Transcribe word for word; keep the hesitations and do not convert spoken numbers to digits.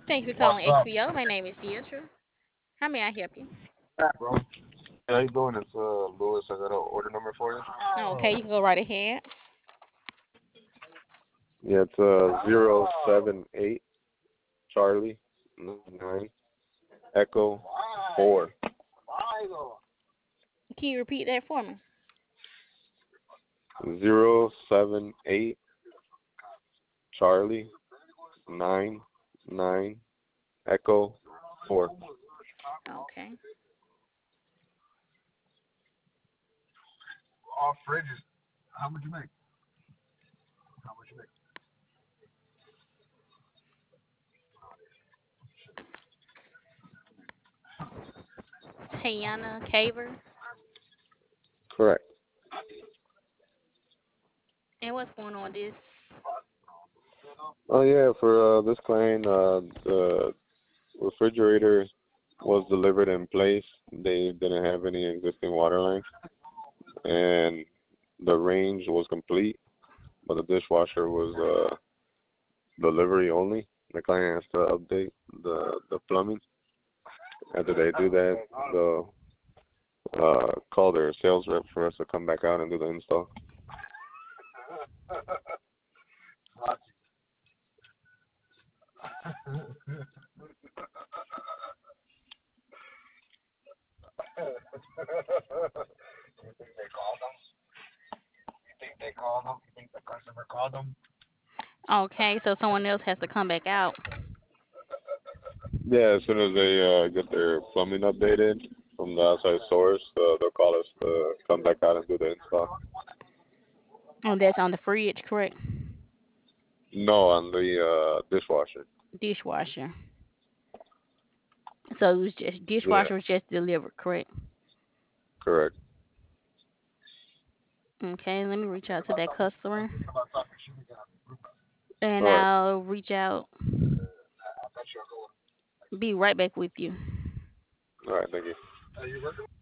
Thank you for What's calling up? H B O. My name is Deidre. How may I help you? Yeah, bro. How you doing? It's uh Louis. I got an order number for you. Okay, you can go right ahead. Yeah, it's uh zero seven eight Charlie nine Echo four. Can you repeat that for me? Zero seven eight Charlie nine nine Echo four. Okay. All fridges. How much you make? How much you make? Tayana Caver. Correct. And what's going on with this? Oh yeah, for uh, this client, uh, the refrigerator was delivered in place. They didn't have any existing water lines, and the range was complete, but the dishwasher was uh, delivery only. The client has to update the the plumbing. After they do that, they'll uh, call their sales rep for us to come back out and do the install. They called them. You think the customer called them? Okay, so someone else has to come back out. Yeah, as soon as they uh, get their plumbing updated from the outside source, uh, they'll call us to come back out and do the install. And that's on the fridge, correct? No, on the uh, dishwasher. Dishwasher. So it was just Yeah, dishwasher was just delivered, correct? correct. Okay, let me reach out to that customer and All right. I'll reach out, be right back with you. All right. Thank you.